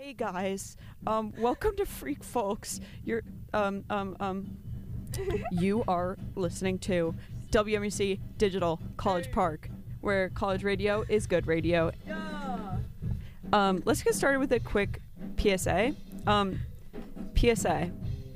Hey guys, welcome to Freak Folks. You are listening to WMUC Digital College Park, where college radio is good radio. Let's get started with a quick PSA. PSA.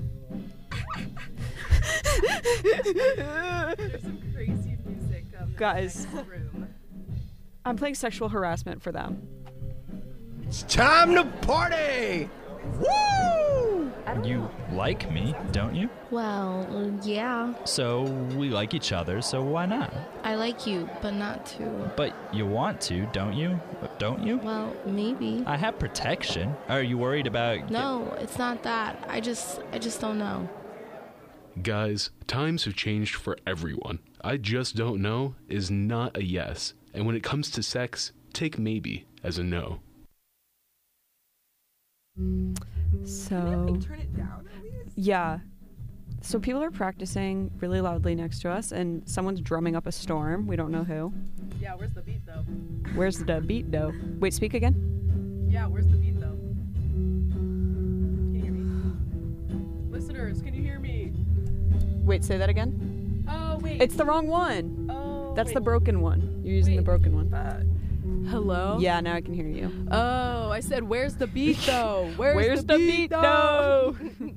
There's some crazy music Guys. in the room. I'm playing sexual harassment for them. It's time to party! Woo! You like me, don't you? Well, yeah. So we like each other, so why not? I like you, but not to. But you want to, don't you? Don't you? Well, maybe. I have protection. Are you worried about... No, it's not that. I just don't know. Guys, times have changed for everyone. I just don't know is not a yes. And when it comes to sex, take maybe as a no. So, Turn it down at least. yeah. So people are practicing really loudly next to us, and someone's drumming up a storm. We don't know who. Yeah, where's the beat though? Where's the beat, though? Wait, speak again? Yeah, where's the beat though? Can you hear me? Listeners, can you hear me? Wait, say that again? Oh, wait. It's the wrong one. Oh, That's wait. the broken one. You're using the Wait. broken one. Hello? Yeah, now I can hear you. Oh, I said, where's the beat though? Where's the beat, though?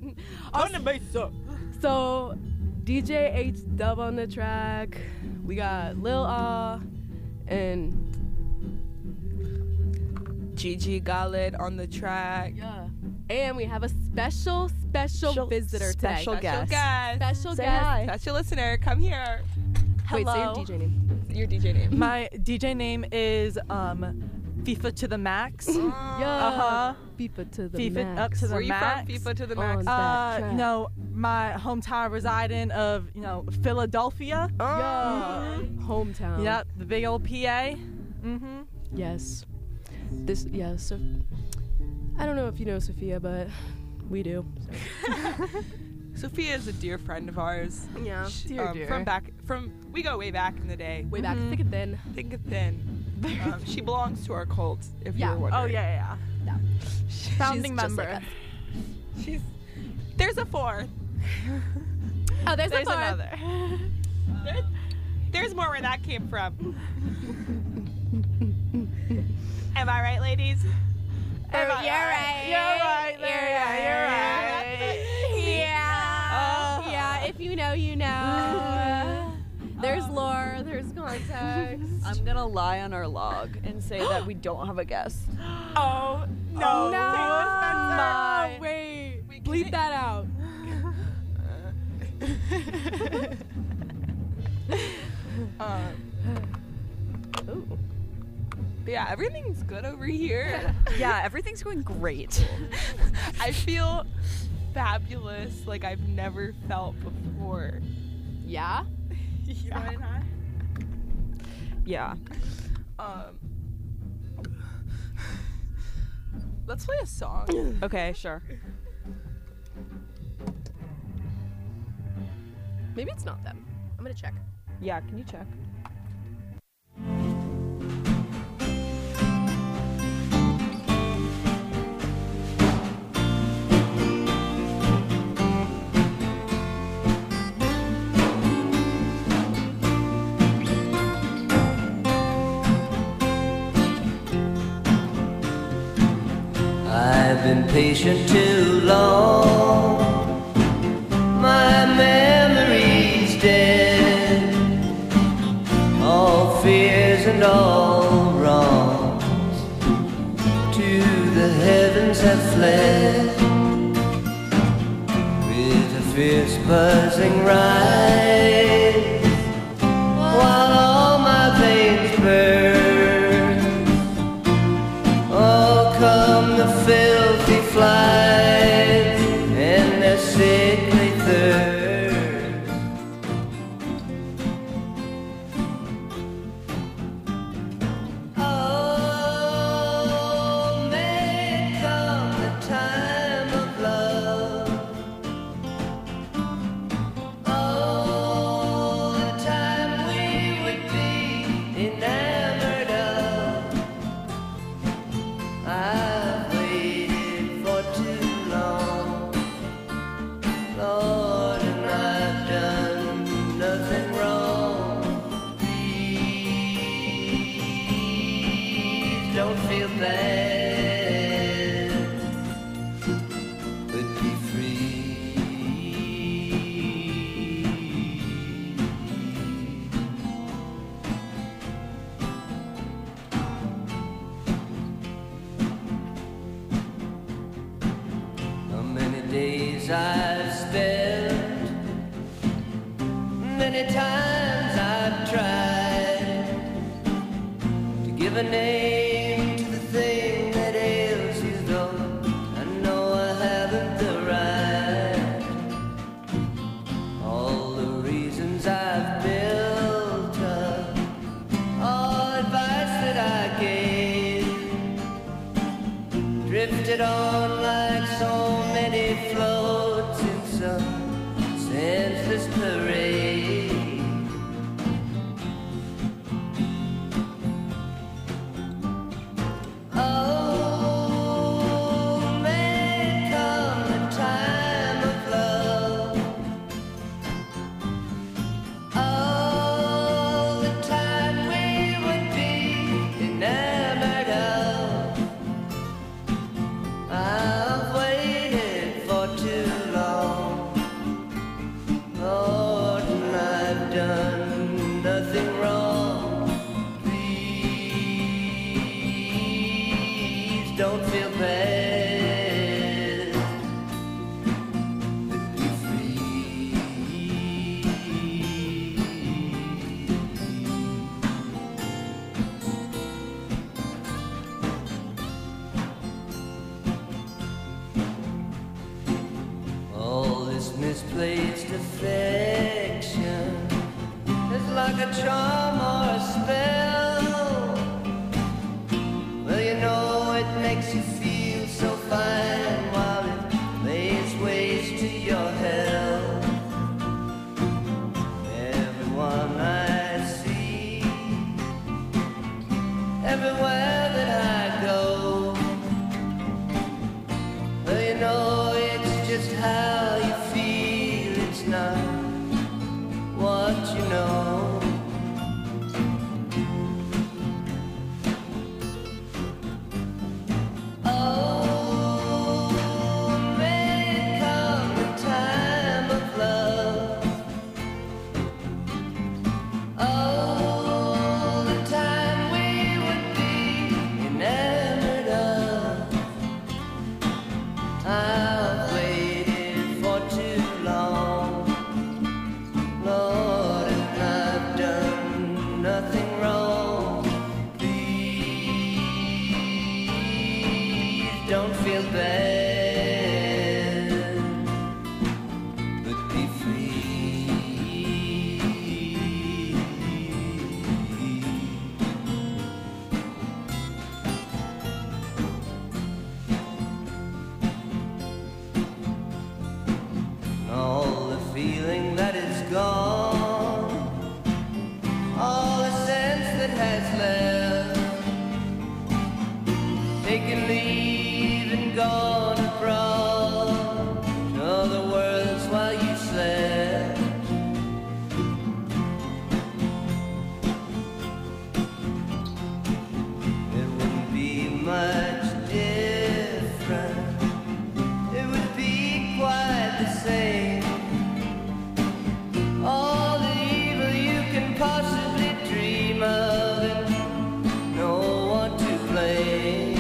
So, DJ H Dub on the track. We got Lil and Gigi Khaled on the track. yeah. And we have a special visitor today. special guest. Special Say guest. hi. Special listener, come here. Wait, say your Hello. DJ name. Your DJ name. My DJ name is FIFA to the max. Yeah. Uh-huh. FIFA to the FIFA max. up to the Where you max. from? FIFA to the On max. that track. My hometown residing of, Philadelphia. Yeah. Hometown. Yep, the big old PA. Mm-hmm. Yes. So I don't know if you know Sophia, but we do. So. Sophia is a dear friend of ours. Yeah. She- Dear. we go way back in the day. Way back, thick and thin. Think it thin. She belongs to our cult, if Yeah. you're wondering. Oh, yeah. Founding She's just member. like us. There's a fourth. Oh, there's a fourth. Another. There's more where that came from. Am I right, ladies? You're right. Yeah. Yeah, if you know, you know. There's lore, there's context. I'm gonna lie on our log and say that we don't have a guest. Oh, no. No. Wait. Bleep that out. Ooh. Yeah, everything's good over here. Yeah, everything's going great. I feel fabulous, like I've never felt before. Yeah? Yeah. Yeah. Let's play a song. Okay, sure. Maybe it's not them. I'm gonna check. Yeah, can you check? I've been patient too long. My memory's dead. All fears and all wrongs to the heavens have fled. With a fierce buzzing rise, while all my veins burn. Oh, come the filthy flies and their sickly thirst. Oh, may come the time of love. Oh, I've spent. Many times I've tried to give a name to the thing that ails you, though I know I haven't the right. All the reasons I've built up, all advice that I gave, drifted on like so many floats in some senseless parade. Oh, may come the time of love. Oh, the time we would be enamored of. I've waited for too long, Lord, and I've done nothing wrong. Please don't feel bad, but be free. All this misplaced affection is like a charm or a spell. Well, you know it makes you feel so fine while it lays waste to your health. Everyone I see, everywhere that I go, well, you know it's just how you feel, it's not what you know. Oh, may come the time of love. Oh, the time we would be enamored of. I've waited for too long, Lord, and I've done nothing wrong. Please don't feel bad, but be free. All the feeling that is gone, all the sense that has left, taken leave and gone abroad to other worlds while you slept. It wouldn't be much different, it would be quite the same. All the evil you can possibly dream of, and no one to blame.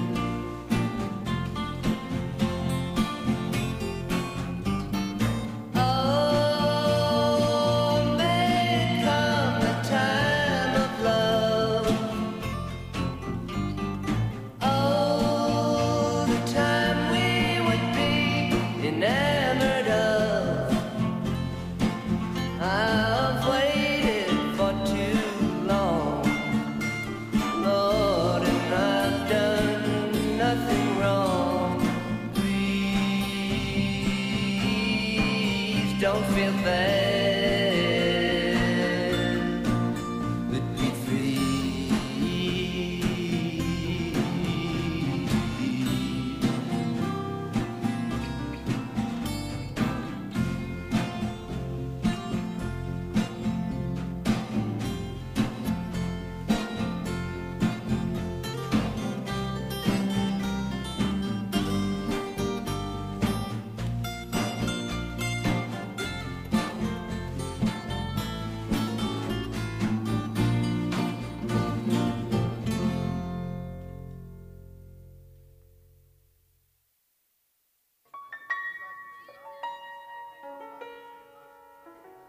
Oh, may come the time of love. Oh, the time we would be enamored of. I've waited for too long, Lord, and I've done nothing wrong. Please don't feel bad, but be free.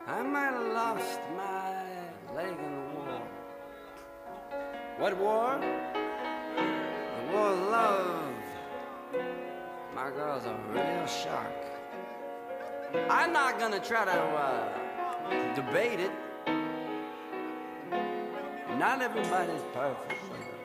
I might have lost my leg in the war. What war? The war of love. My girl's a real shark. I'm not gonna try to debate it. Not everybody's perfect.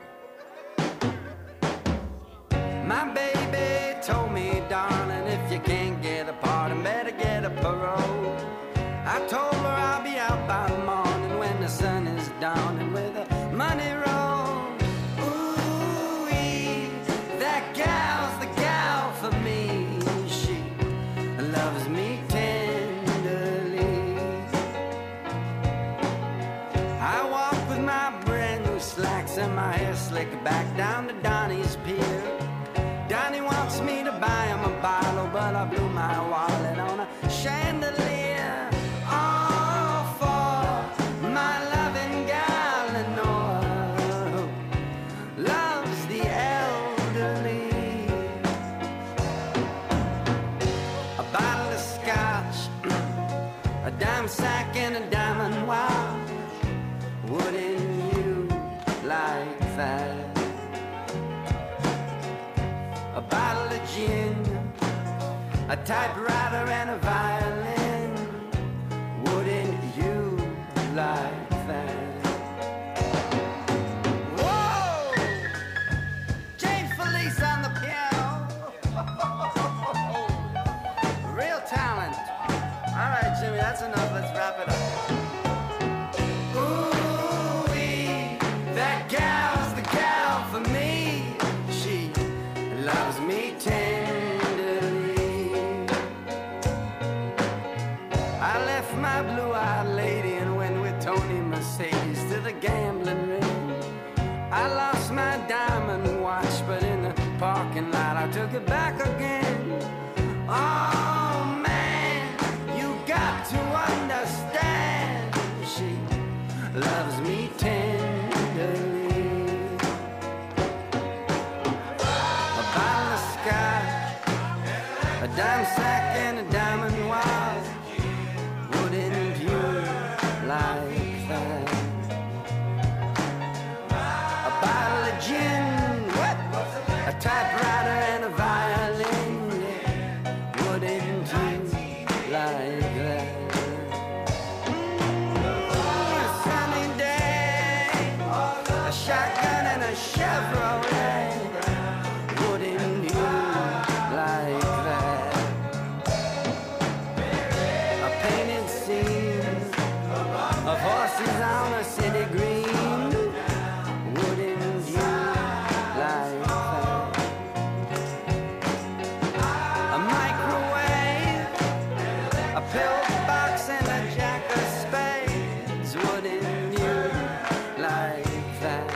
My baby told me, darling, if you can't get a pardon, better get a parole. I told her I'll be out by the morning when the sun is dawning with a money roll. Ooh-wee, that gal's the gal for me. She loves me tenderly. I walk with my brand new slacks and my hair slicked back down to Donnie's pier. Donnie wants me to buy him a bottle, but I blew my wallet on a chandelier. All for my loving gal, Lenore, who loves the elderly. A bottle of scotch, a dime sack and a diamond watch. Wouldn't you like that? A bottle of gin, a typewriter and a violin. Wouldn't you like that? Whoa! James Felice on the piano. Real talent. All right, Jimmy, that's enough. Let's wrap it up. Ooh-wee, that gal's the gal for me. She loves me tenderly. I left my blue-eyed lady and went with Tony Mercedes to the gambling ring. I lost my diamond watch, but in the parking lot I took it back again. Oh man, you got to understand, she loves me tenderly. A dime sack and a diamond watch. Wouldn't you like that? A bottle of gin, what? A typewriter and a violin. Wouldn't you like that? A sunny day, a shotgun and a Chevrolet. Wouldn't you like that? Of horses on a city green. Wouldn't you like that? A microwave, a pillbox and a jack of spades. Wouldn't you like that?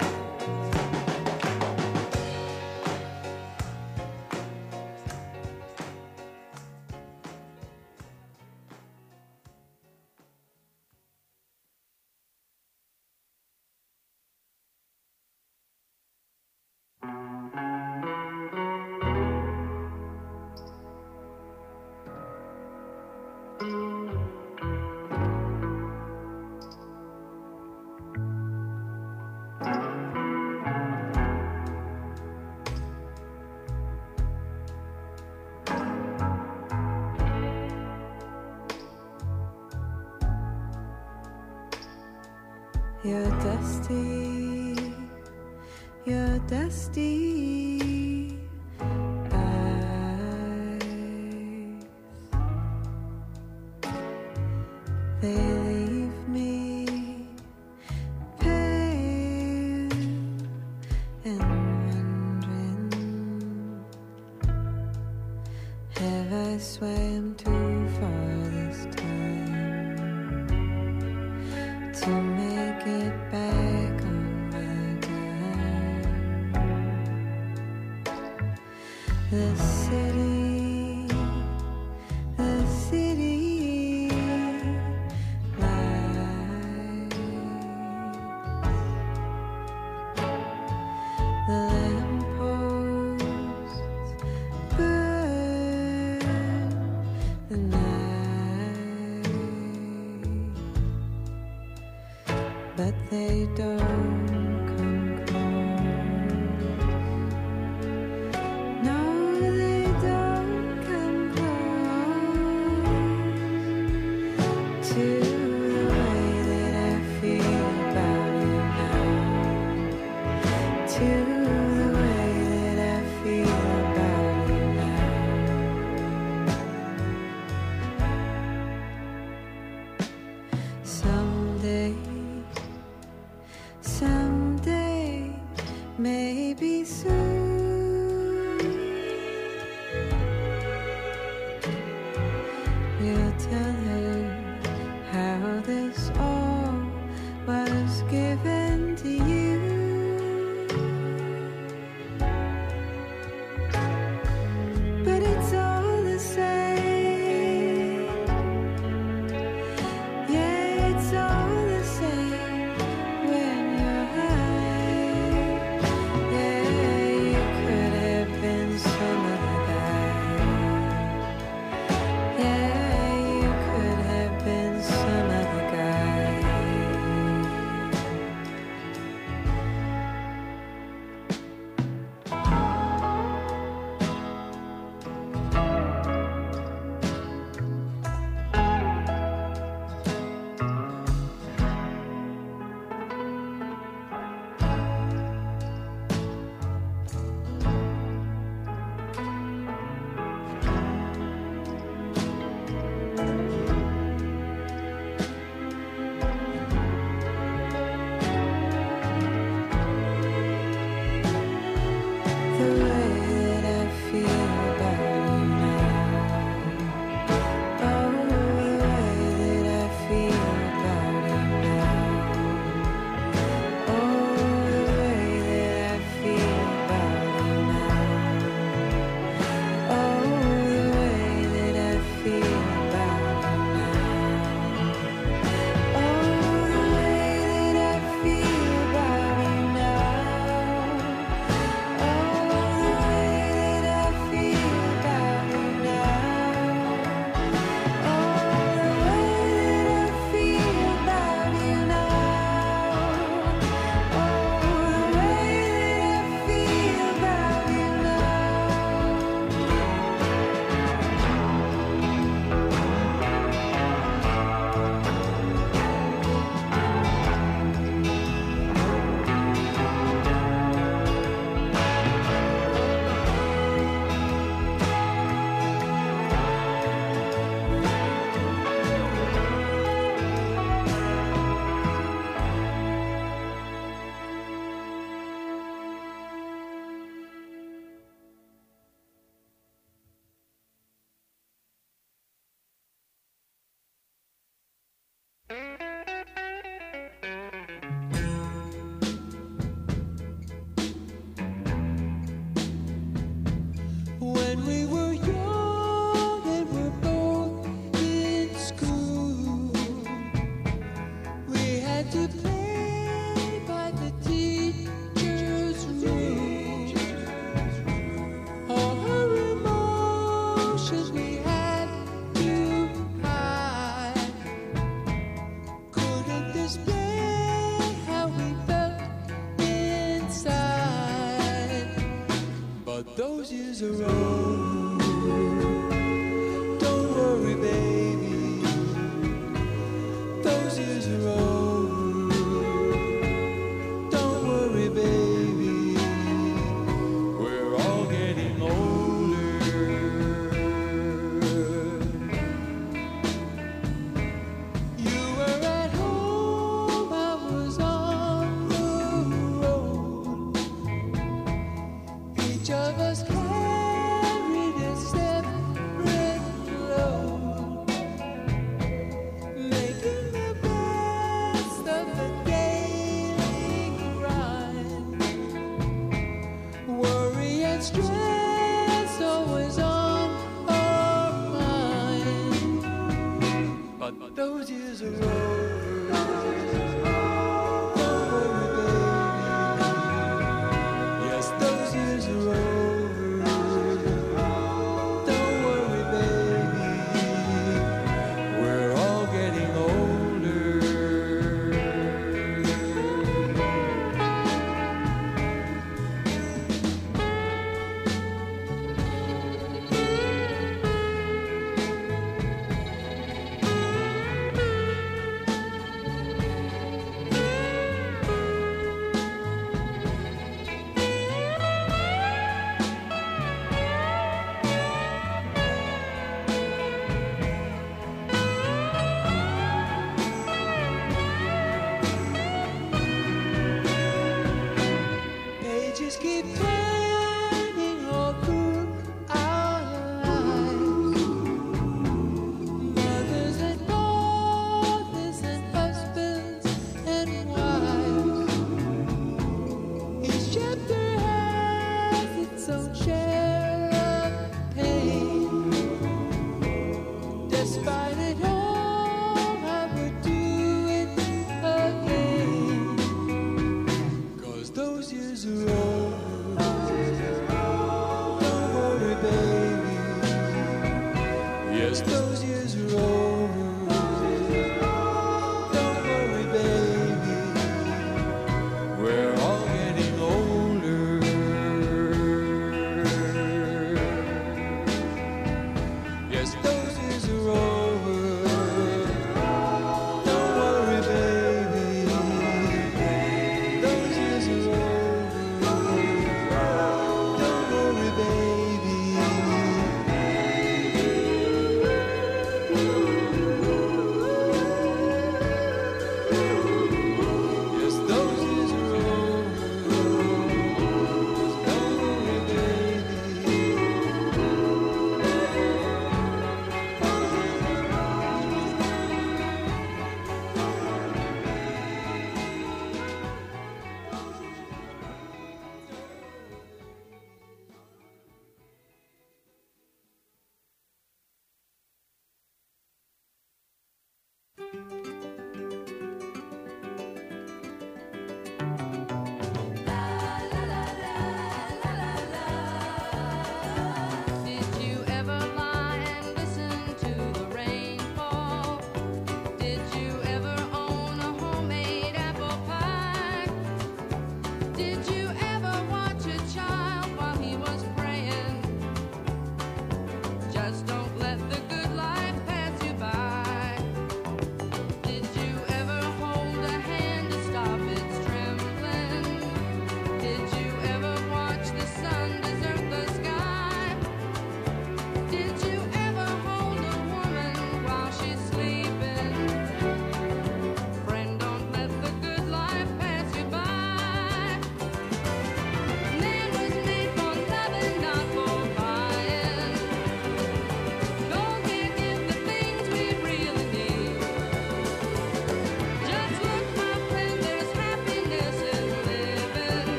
You're dusty, you're dusty eyes. They leave me pale and wondering, have I swam too far this time to make it back on my dime? The city but they don't come close. No, they don't come close to the way that I feel about you now. To the way that I feel about you now. Someday, maybe soon, we'll tell her how this all was given to you. But it's all the same. Yeah, it's all the same when you're high. Yeah, you could have been some other guy. Yeah, you could have been some other guy. The way that I feel about you now. Oh, the way that I feel about you now. Oh, the way that I feel about you now. Oh, the way that I feel about you now. Oh, the way that I feel about you now. When we were young and were both in school, we had to play by the teacher's rules. All her emotions we had to hide. Couldn't display how we felt inside. But those years are over. Don't worry, baby. Those years are over. Don't worry, baby. We're all getting older. You were at home, I was on the road. Each of us carried a separate load, making the best of the daily grind. Worry and stress always on our mind. But those years are over. Don't worry, baby. Yes, those years are over. Don't worry, baby. We're all getting older. playing all through our lives. Mothers and fathers and husbands and wives. Each chapter has its own share of pain. Despite it all, I would do it again. 'Cause those years are over.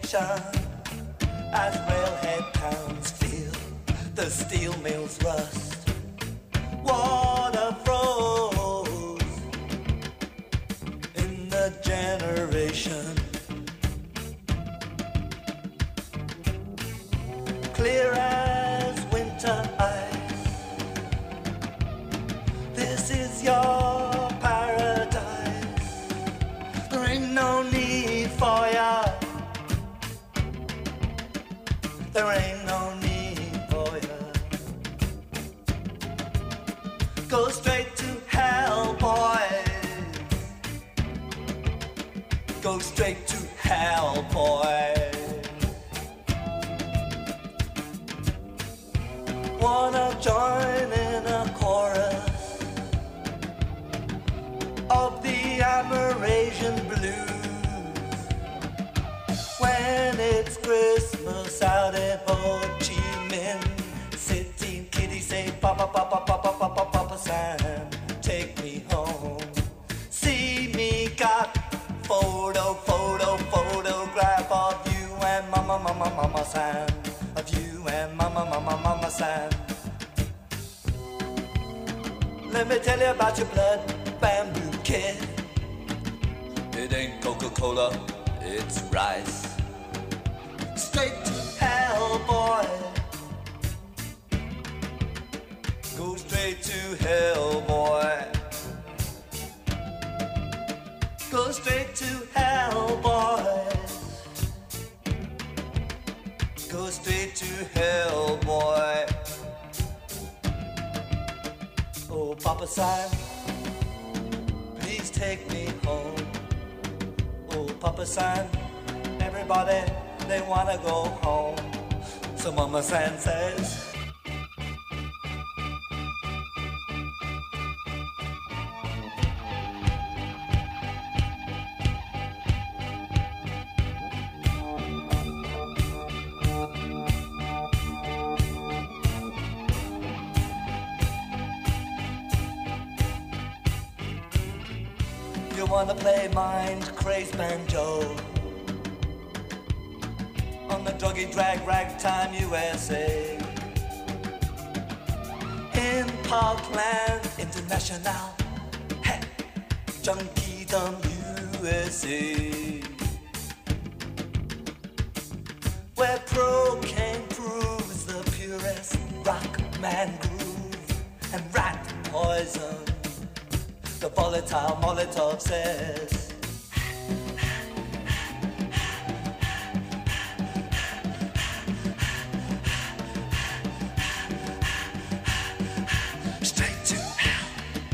station as railhead towns feel the steel mills rust. Water froze in the generation. Clear as winter ice. This is your paradise. There ain't no need for ya. There ain't no need for ya. Go straight to hell, boys. Go straight to hell, boys. Wanna join in a chorus of the Amerasian blues when it's Christmas out in Ho Chi Minh City. Kitty say, Papa, Papa, Papa, Papa, Papa Sam, take me home. See me got photograph of you and Mama, Mama, Mama Sam. Of you and Mama, Mama, Mama Sam. Let me tell you about your blood bamboo kid. It ain't Coca-Cola, it's rice. Straight to hell, boy. Go straight to hell, boy. Go straight to hell, boy. Go straight to hell, boy. Oh, Papa Sam, please take me home. Oh, Papa Sam, everybody, they wanna go home. So Mama Sam says, you wanna play mind crazed banjo on the druggy drag ragtime USA in Parkland International, hey, Junkiedom USA, where cocaine proves the purest rock man groove and rat poison. The volatile Molotov says, straight to hell.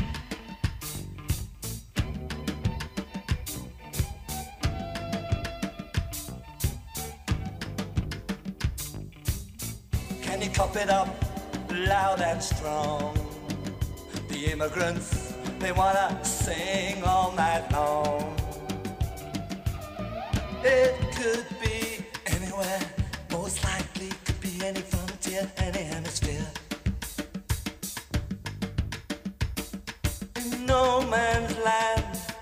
Can you cop it up loud and strong? The immigrants, they wanna sing all night long. It could be anywhere, most likely could be any frontier, any hemisphere. In no man's land.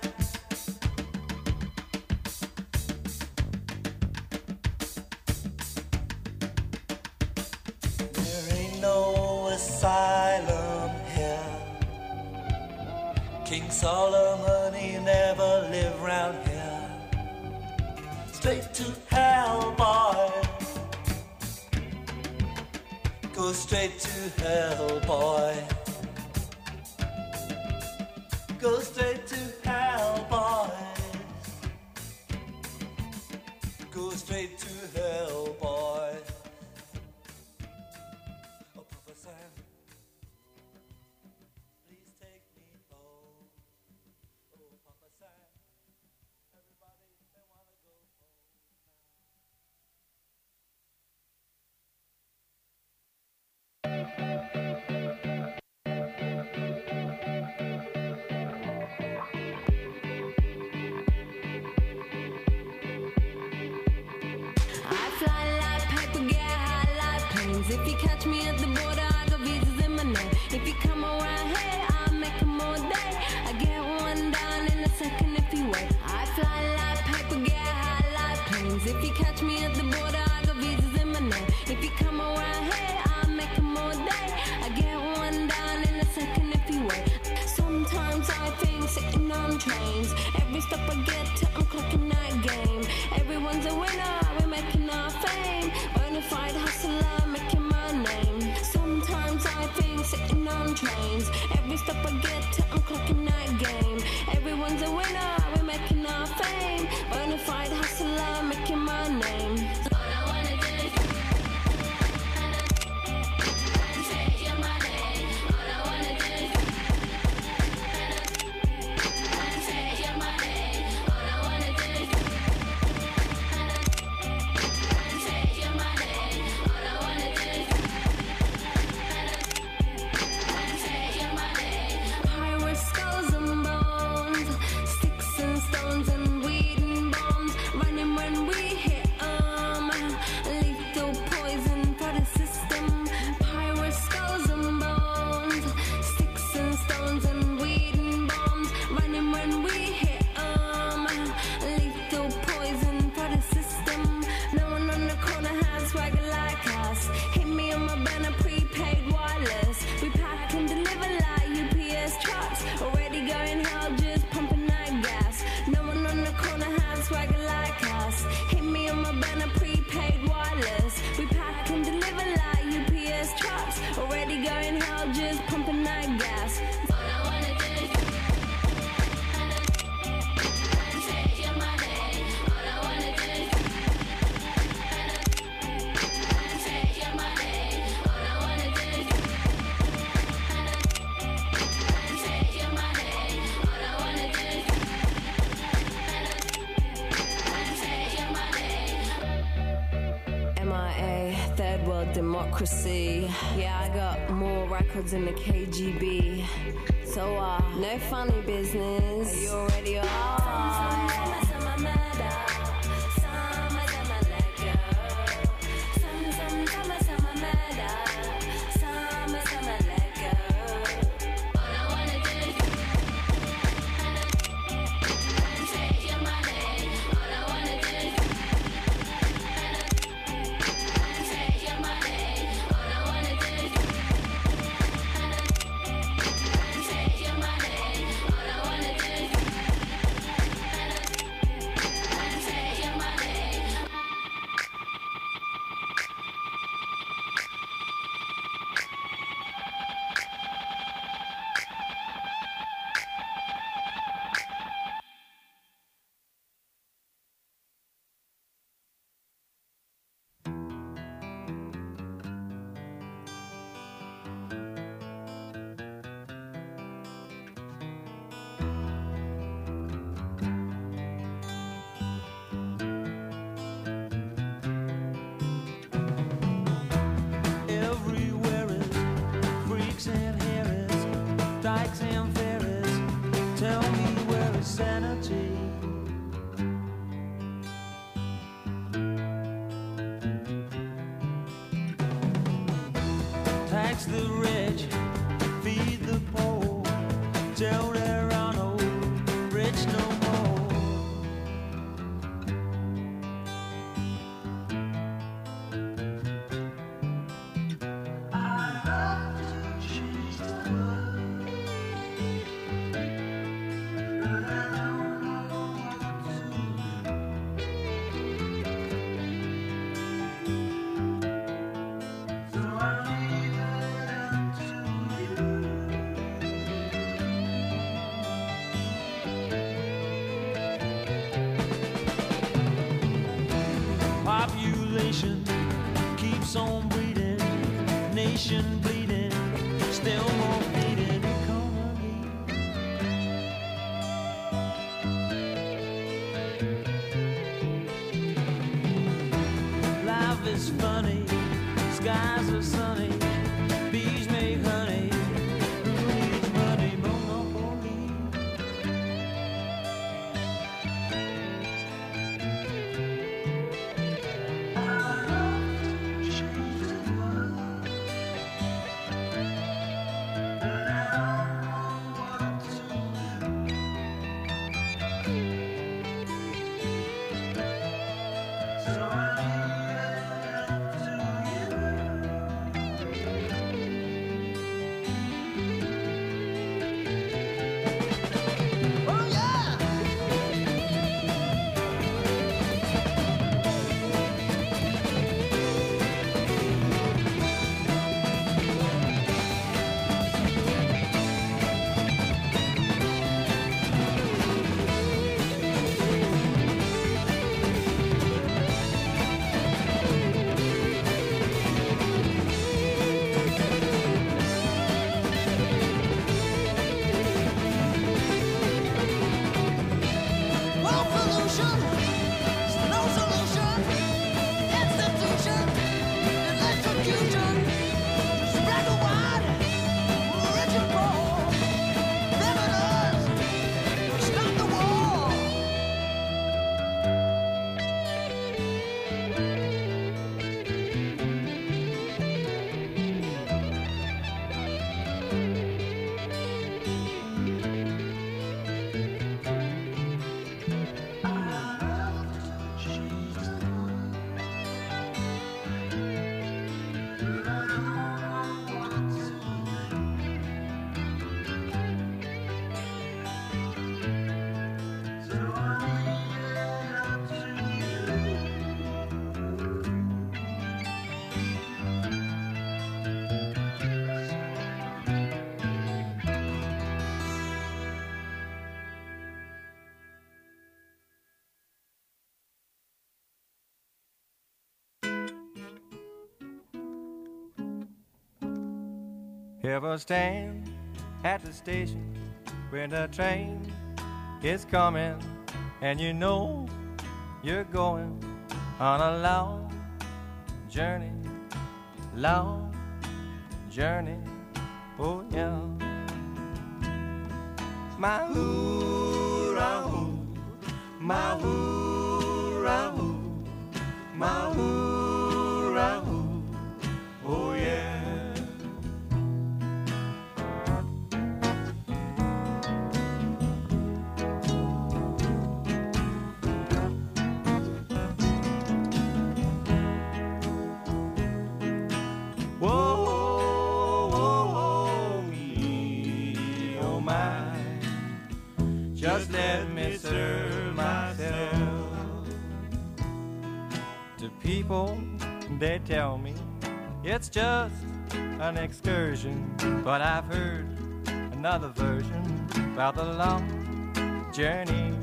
There ain't no asylum here. King Solomon, he never lived round here. Straight to hell, boy. Go straight to hell, boy. Go straight to hell, boys. Go straight to hell, boy. Oh, Papa Sam, please take me home. Oh, Papa Sam, everybody, they wanna go home I fly like paper, get high like planes. If you catch me at the border, I got visas in my name. If you come around here, I'll make them all day. I get one down in a second if you wait. I fly like paper, get high like planes. If you catch me at the border, I got visas in my name. If you come around here, I'll make them all day. I get one down in a second if you wait. Sometimes I think sitting on trains. Every stop I get to, I'm clocking that game. Everyone's a winner, we're making our fame. Bonafide hustler, making my name. Sometimes I think sitting on trains. Every stop I get to, I'm clocking that game. Everyone's a winner, we're making our fame. Bonafide hustler, making my name. All I wanna do is say your money. All I wanna do is say your money. All I wanna do is say your money. All I wanna do is say your money. Pirates, skulls and bones, sticks and stones and weed and bombs. Running when we hit 'em. Lethal poison for the system. Pirates, skulls and bones, sticks and stones and weed and bombs. Running when we hit 'em. Lethal poison for the system. No one on the corner has swagger like us. Hit me on my banner, prepaid wireless. We pack and deliver like UPS trucks. Already going hell, just pumping that gas. No one on the corner has swagger like us. Hit me on my banner, prepaid wireless. We pack and deliver like UPS trucks. Already going hell, just pumping that gas. All I wanna do is say your money. All I wanna do is say your money. All I wanna do is say your money. All I wanna do is say your money. MIA, third world democracy. Yeah, I got more records in the KGB. So, no funny business. You already are. All I wanna do is say your money. All I wanna do is say your money. All I wanna do is say your money. All I wanna do is say your money. Everywhere is freaks and harris, dykes and fairies. Tell me where is sanity? Tax the rich, feed the poor. Tell there are no rich no more. Population keeps on breeding, nation bleeding, still more bleeding economy. Life is funny, skies are sunny, bees make honey. Who needs money? Monopoly. Ever stand at the station when the train is coming and you know you're going on a long journey, oh yeah. My hoo-ra-hoo, my hoo-ra-hoo, my hoo-ra-hoo, oh yeah. Just let me serve myself. To people, they tell me it's just an excursion, but I've heard another version about the long journey,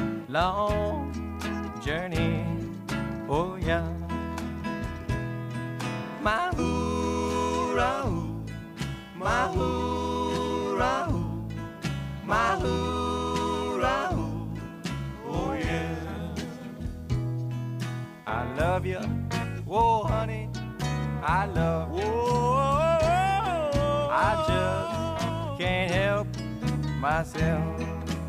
oh yeah. My hoo-ra-hoo, my hoo-ra-hoo, my hoo-ra-hoo, oh yeah. I love you, whoa honey, I love you. I just can't help myself.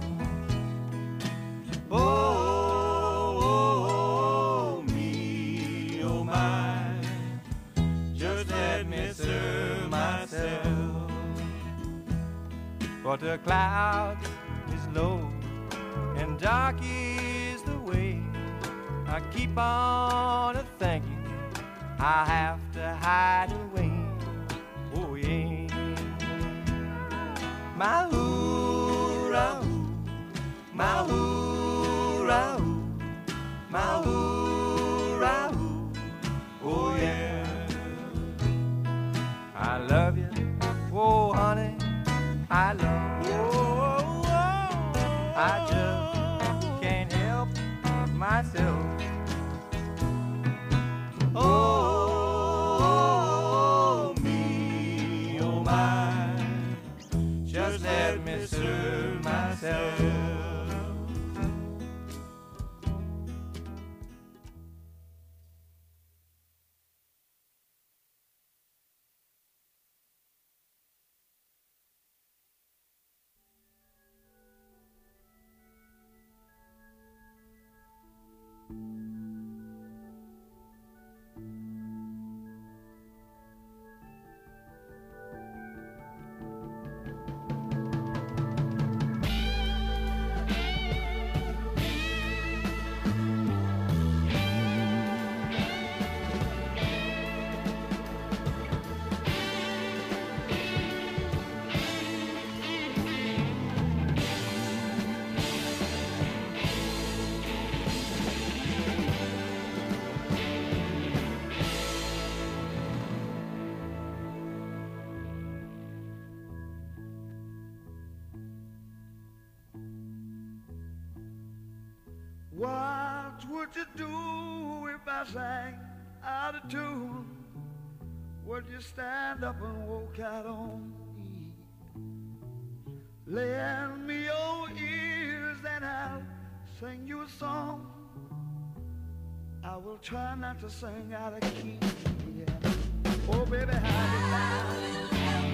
Oh, me, oh my, just let me serve myself. But the cloud is low and dark is the way. I keep on thinking I have to hide away. Oh yeah. My hoo-ra-hoo, my hoo-ra-hoo, my hoo-ra-hoo, oh yeah. I love you, oh honey, I love you. I just can't help myself. Oh, me, oh my, just let me serve myself. would you do if I sang out of tune? Would you stand up and walk out on me? Lend me your ears and I'll sing you a song. I will try not to sing out of key. Yeah. Oh, baby, how do you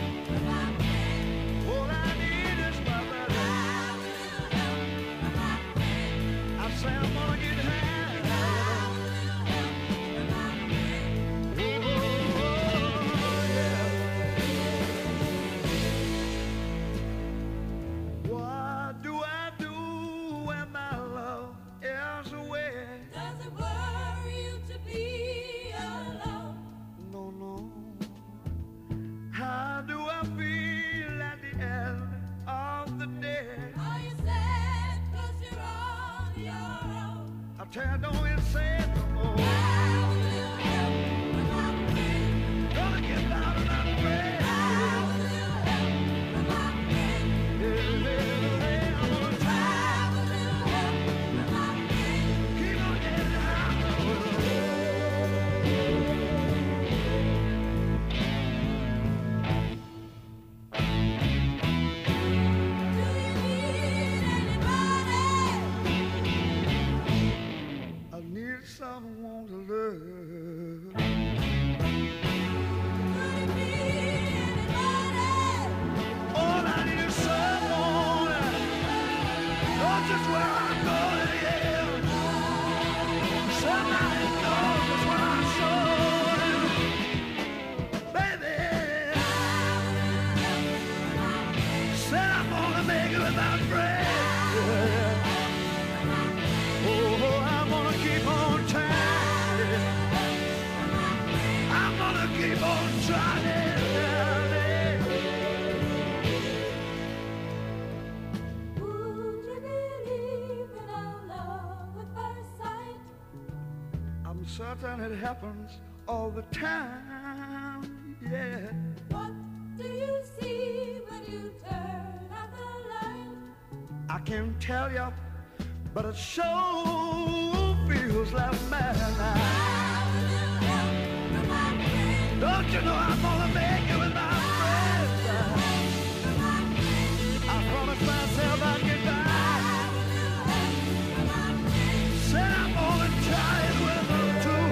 all I need is my brother. I say I'm gonna get high. What do I do when my love is away? Does it worry you to be alone? No, no. How do I feel at the end of the day? Are you sad 'cause you're on your own? I tell you, don't even say it no more. Gonna get out of my way. I need someone to love. All I need is someone. Know just where I'm going, yeah. Somebody knows just where I'm going, baby. Said I'm gonna make it without bread. Oh, I'm gonna keep on trying. I'm gonna keep on trying. Would you believe in our love at first sight? I'm certain it happens all the time, yeah. What do you see when you turn out the light? I can't tell you, but it sure feels like madness. Don't you know I'm gonna make it with my friends? I promised myself I'd get back. Said I'm gonna try it with them too.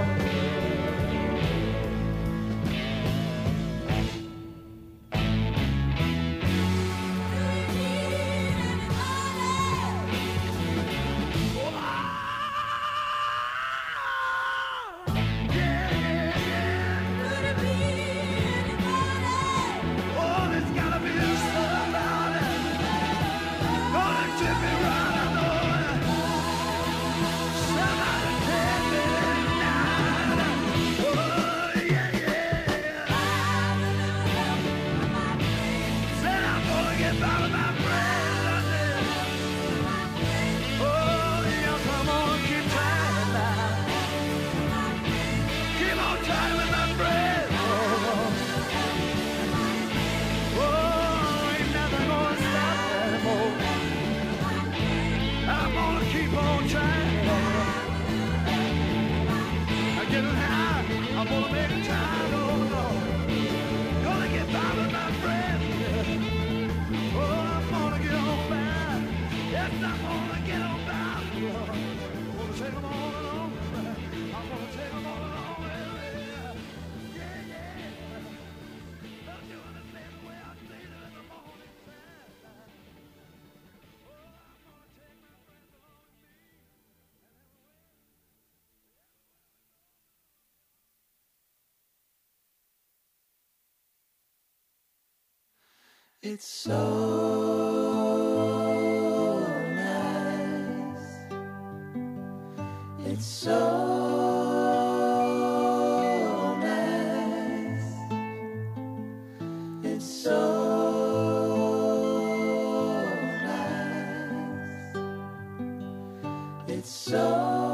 Oh, there's gotta be somebody gonna tip me right, I know it. Somebody tell me tonight. Oh, yeah, yeah. Said I'm gonna get by with my friends, I said. Oh, yes, I'm gonna keep trying now. Keep on trying with my friends. Oh, ain't nothing gonna stop anymore. I'm gonna keep on trying. I'm getting high. I'm gonna make it time. Oh, no. Gonna get by with my friends. Oh, I'm gonna get on by. Yes, I'm gonna get on by. I'm gonna take them all along. I'm gonna take them all along. Yeah, yeah. Don't you understand the way I feel in the morning? It's so nice. It's so nice. It's so nice. It's so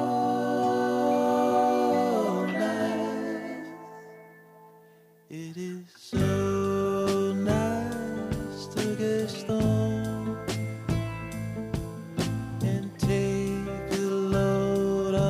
nice. It is so nice to get stoned and take a load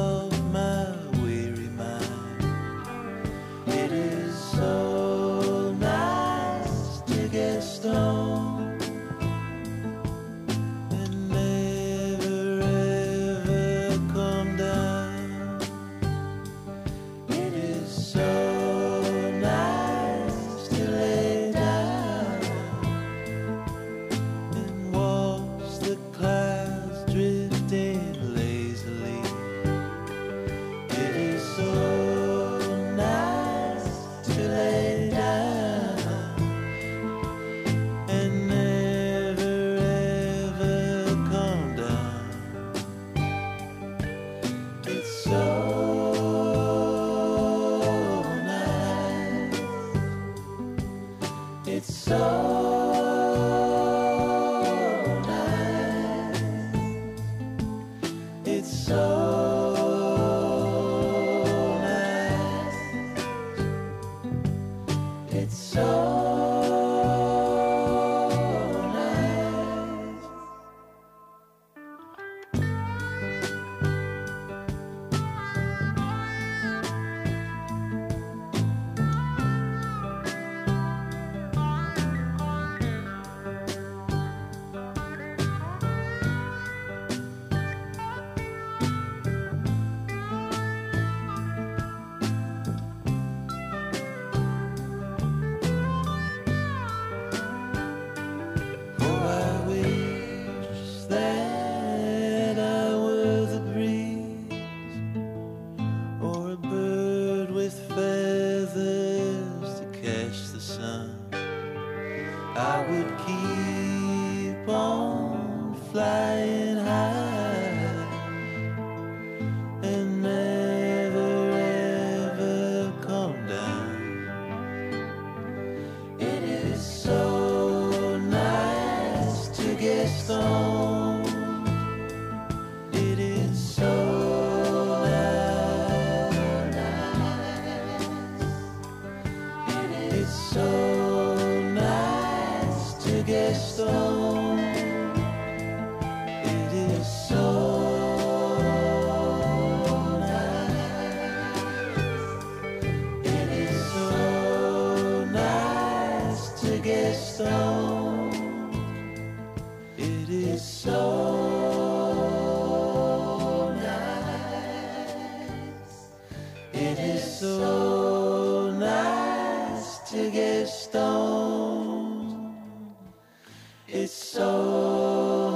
It is so nice to get stoned. It's so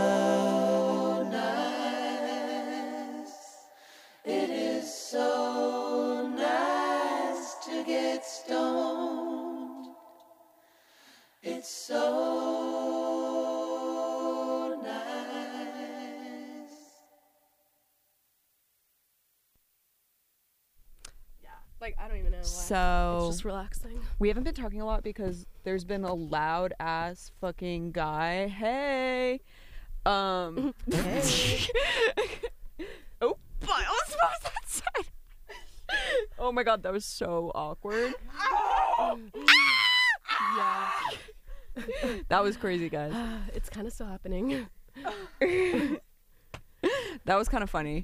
nice. It is so nice to get stoned. It's so nice. Like, I don't even know why. So It's just relaxing. we haven't been talking a lot because there's been a loud ass fucking guy. Hey. Hey. Oh, but I was supposed that side. Oh my god, that was so awkward. Yeah. That was crazy, guys. It's kind of still happening. That was kind of funny.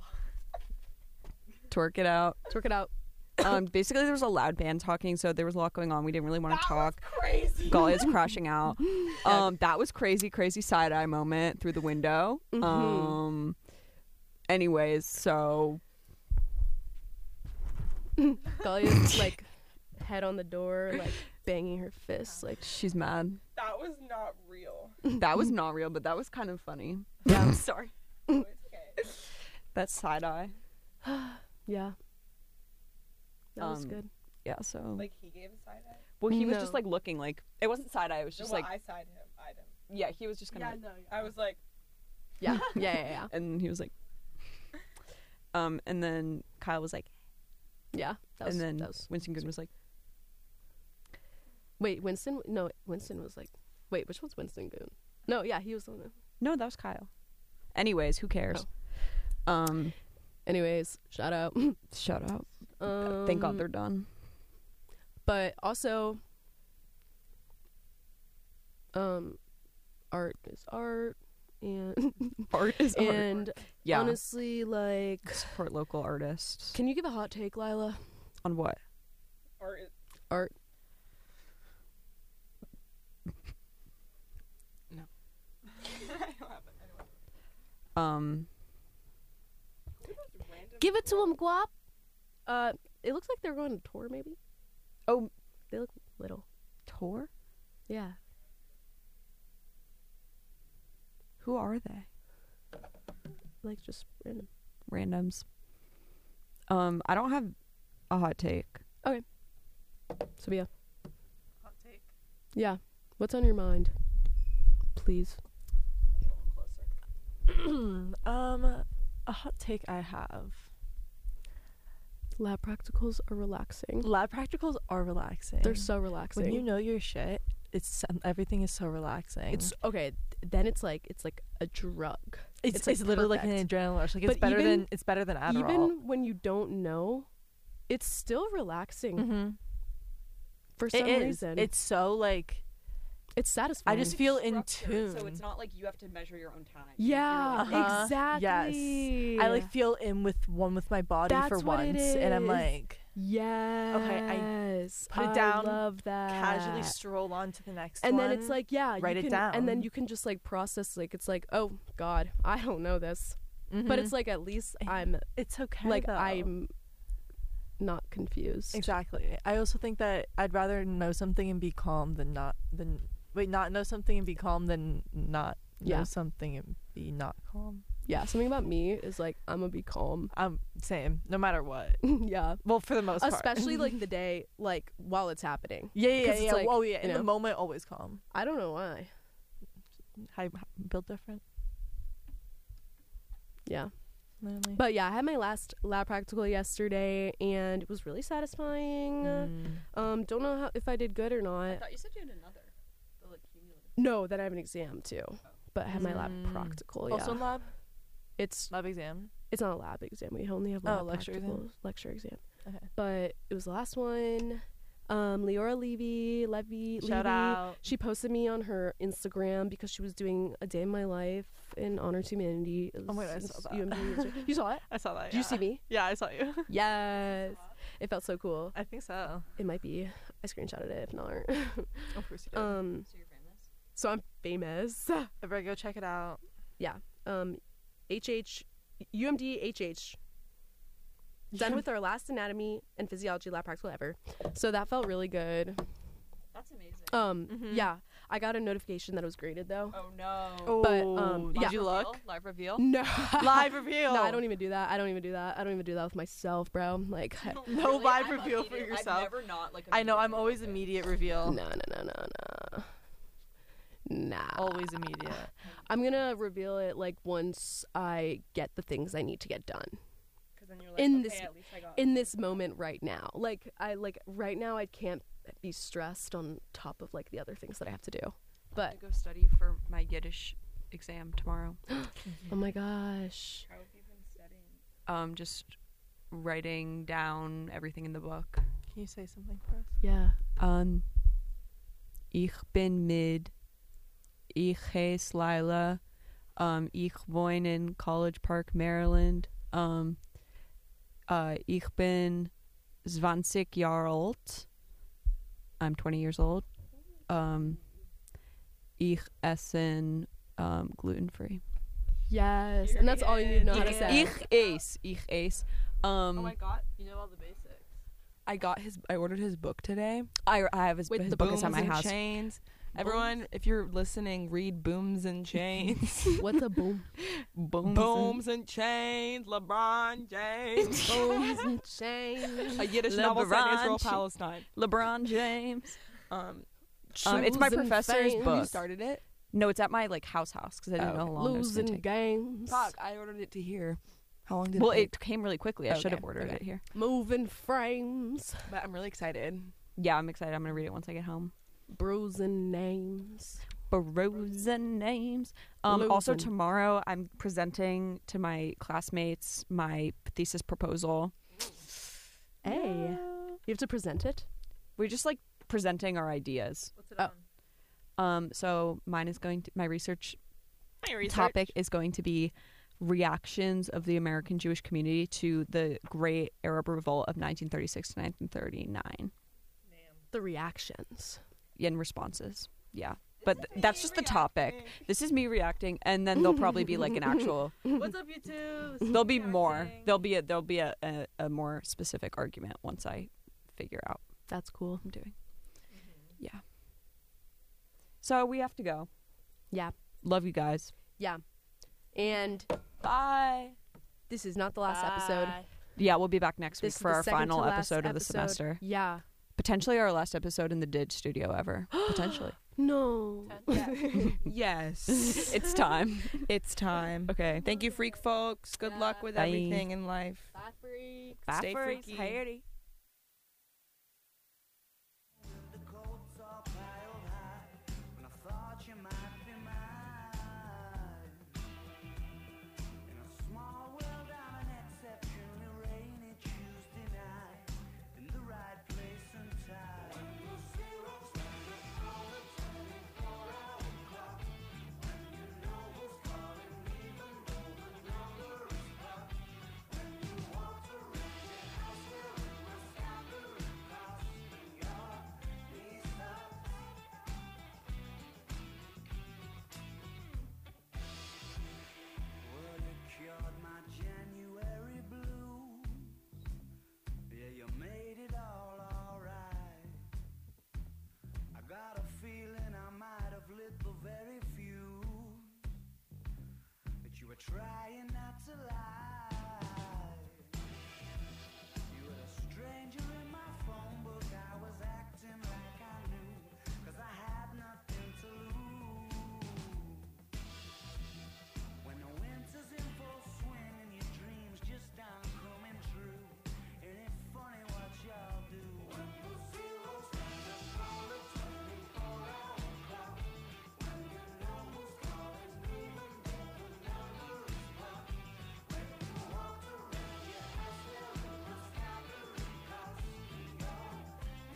Twerk it out. Twerk it out. Basically, there was a loud band talking, so there was a lot going on. We didn't really want to talk. Crazy. Galia's crashing out. That was crazy side eye moment through the window. Anyways, so Galia's like head on the door, like banging her fists, like she's mad. That was not real. That was not real, but that was kind of funny. Yeah, I'm sorry. It's okay. That side eye. Yeah. That was good. Yeah, so Like he gave a side eye. well, he was No. just like looking like it wasn't side eye. It was No, just well, like I side him. I didn't. yeah, he was just kind of I was like, Yeah. Yeah. and he was like, and then Kyle was like, Yeah. and then Winston Goon was like, Wait, Winston? No, Winston was like, wait, which one's Winston Goon? No, yeah, he was the one. no, that was Kyle. Anyways, who cares? Anyways, shout out. Shout out. Thank God they're done. But also, art is art, and Art is art. and Yeah. honestly, like, Support local artists. can you give a hot take, Lila? On what? Art. I don't have it. Give it to him, Guap. It looks like they're going on tour, maybe. Oh, they look little. Tour? Yeah. Who are they? Like, just random. Randoms. I don't have a hot take. Okay. Sophia. Hot take. Yeah. What's on your mind? Please. A hot take I have. Lab practicals are relaxing. Lab practicals are relaxing. They're so relaxing. When you know your shit, everything is so relaxing. It's okay. Then it's like a drug. It's like literally like perfect. an adrenaline rush. Like it's But better even- than Adderall. Even when you don't know, it's still relaxing. Mm-hmm. For some It is. reason, It's so like it's satisfying. I just feel in tune. So it's not like you have to measure your own time. Yeah, Uh-huh. exactly. Yes. I like feel in with my body That's for what it once, and I'm is. like, yes. okay, I put it down, I love that. casually stroll on to the next And one. then it's like, yeah, write you it can, down, and then you can just like process. Like it's like, oh God, I don't know this, but it's like at least I'm. It's okay. Like though. I'm not confused. Exactly. I also think that I'd rather know something and be calm than not know something and be calm than not Yeah. know something and be not calm. Yeah, something about me is like I'm gonna be calm. I'm same, no matter what. Yeah. Well, for the most part. Especially like the day, like while it's happening. Yeah. 'Cause it's like, oh yeah. In you the know, moment, always calm. I don't know why. How built different. Yeah. Literally. But yeah, I had my last lab practical yesterday, and it was really satisfying. Don't know if I did good or not. I thought you said you had another. No, then I have an exam too. But I had my lab practical. Also yeah. lab. It's lab exam. It's not a lab exam. We only have lab lecture exam? practicals. Lecture exam. Okay. But it was the last one. Leora Levy. Shout out. She posted me on her Instagram because she was doing a day in my life in honor to humanity. Oh my God, I saw that. UMD. You saw it? I saw that. Did you see me? Yeah, I saw you. Yes. It felt so cool. I think so. It might be. I screenshotted it if not. Of course you did. So I'm famous. Everybody go check it out. Yeah. HH UMD HH. done with our last anatomy and physiology lab practical ever. So that felt really good. That's amazing. Yeah, I got a notification that it was graded though. Oh no. But Did you look? Live reveal? No. Live reveal. No, I don't even do that. I don't even do that with myself, bro. Like, No live reveal for yourself. I've never not like. I know. I'm always immediate reveal. no. Nah. Always immediate. I'm gonna reveal it like once I get the things I need to get done. Then you're like, In okay, this at least I got in this moment right now. Like right now I can't be stressed on top of like the other things that I have to do. I But go study for my Yiddish exam tomorrow. oh my gosh. How have you been studying? Just writing down everything in the book. Can you say something for us? Yeah. Ich bin mit. Ich heiße Lila. Ich wohne in College Park, Maryland. Ich bin 20 Jahre alt. I'm 20 years old. Ich esse gluten-free. Yes. And that's all you need to know how to say. Ich esse. Oh my god. You know all the basics. I ordered his book today. I have his With the book is at Booms my and house. Chains. Everyone, if you're listening, read Booms and Chains. What's a boom? Booms and Chains, LeBron James. Booms and chains. A Yiddish novel set in Israel, LeBron Palestine. LeBron James. Shoes It's my and professor's fame. book. You started it? No, it's at my like house because I didn't know how long it was gonna Losing take. games. Fuck, I ordered it to here. How long did Well, it take? it came really quickly. I should have Okay, ordered okay. it here. Moving frames. But I'm really excited. Yeah, I'm excited. I'm gonna read it once I get home. Bruising names. Barossa names. Also Losing. tomorrow I'm presenting to my classmates my thesis proposal. Hey. You have to present it? We're just like presenting our ideas. What's it on? So mine is going to my research topic is going to be reactions of the American Jewish community to the Great Arab Revolt of 1936 to 1939. The reactions. And responses. Yeah. But that's just the topic. This is me reacting, and then there'll probably be like an actual. What's up, YouTube? There'll be more. There'll be a more specific argument once I figure out That's cool. what I'm doing. Yeah. So we have to go. Yeah. Love you guys. Yeah. And Bye. this is not the last episode. Yeah, we'll be back next week This is for the our second final to last episode of the semester. Yeah. Potentially our last episode in the Did studio ever. Potentially. No. Yes. It's time. It's time. Okay. Thank you, freak folks. Good luck with Bye. everything in life. Bye, freaks. Stay Bye, freaks. freaky. Hayety.